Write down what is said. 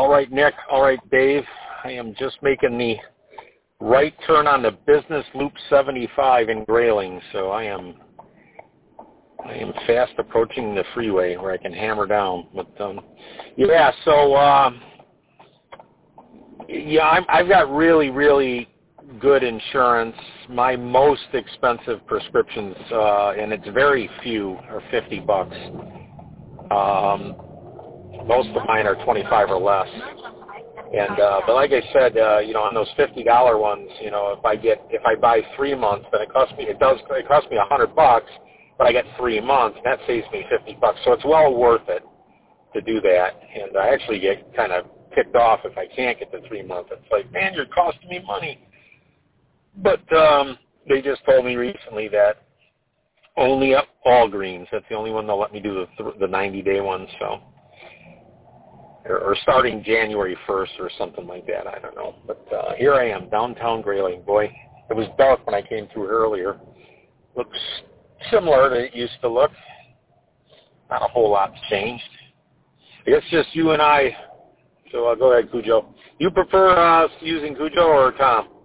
All right, Nick. All right, Dave. I am just making the right turn on the Business Loop 75 in Grayling, so I am fast approaching the freeway where I can hammer down. But I've got really, really good insurance. My most expensive prescriptions, and it's very few, are $50. Most of mine are 25 or less. And but like I said, on those $50 ones, if I buy 3 months, then it costs me $100, but I get 3 months, and that saves me $50. So it's well worth it to do that. And I actually get kind of ticked off if I can't get the 3 months. It's like, man, you're costing me money. But they just told me recently that only at Walgreens, that's the only one they'll let me do the 90-day one, so. Or starting January 1st or something like that, I don't know. But here I am, downtown Grayling. Boy, it was dark when I came through earlier. Looks similar to it used to look. Not a whole lot's changed. I guess just you and I. So go ahead, Cujo. You prefer using Cujo or Tom?